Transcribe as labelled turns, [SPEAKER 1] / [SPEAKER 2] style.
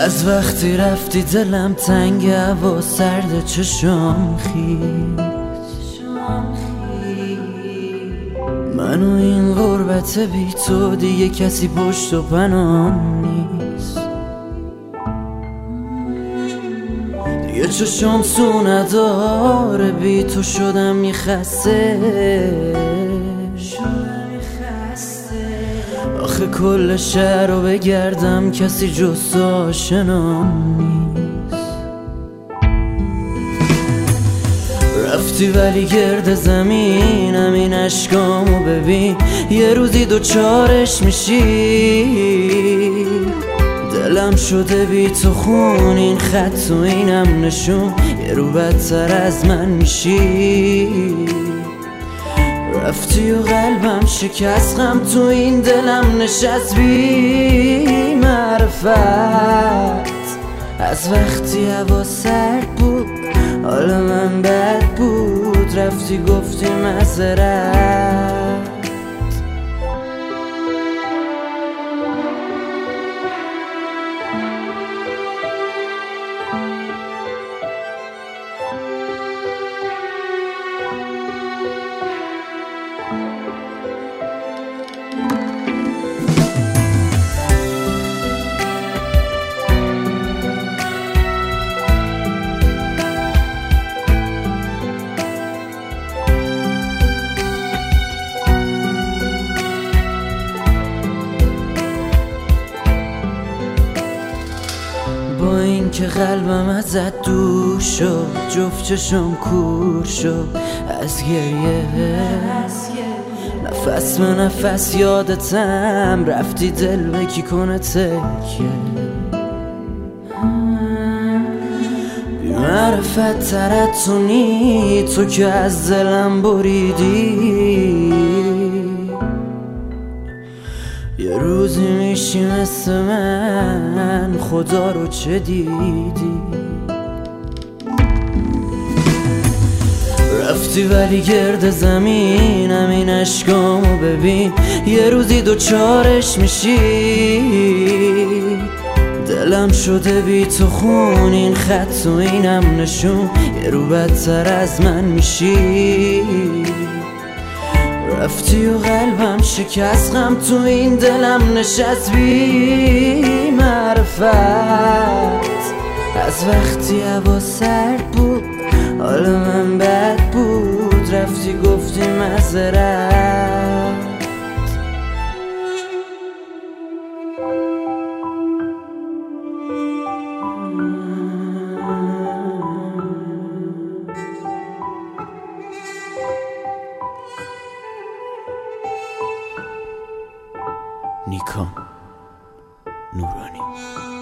[SPEAKER 1] از وقتی رفتی دلم تنگ، هوا سرد، چشام خیس. من و این غربت بی تو دیگه کسی پشت و پنام نیست. دیگه چشام سو نداره، بی تو شدم یه خسته. آخه کل شهر رو بگردم کسی جز تو آشنام نیست. رفتی ولی گرد زمینم، این عشقامو ببین یه روزی دوچارش میشی. دلم شده بی تو خون، این خط و اینم نشون یه رو بدتر از من میشی. رفتی و قلبم شکست، غم تو این دلم نشست بی معرفت. از وقتی هوا سرد بود حال من بد بود، رفتی گفتی معذرت. با این که قلبم ازت دور شد، جفت چشم کور شد از گریه. نفس به نفس یادتم، رفتی دل بکی کنه تکیه. بی معرفت ترتونی تو که از دلم بریدی. یه روزی میشی مثل من، خدا رو چه دیدی. رفتی ولی گرد زمینم، این عشقامو ببین یه روزی دوچارش میشی. دلم شده بی تو خون، این خط و اینم نشون یه رو بدتر از من میشی. رفتی و قلبم شکست، غم تو این دلم نشست بی معرفت. از وقتی هوا سرد بود حال من بد بود، رفتی گفتی معذرت. نیکا نورانی.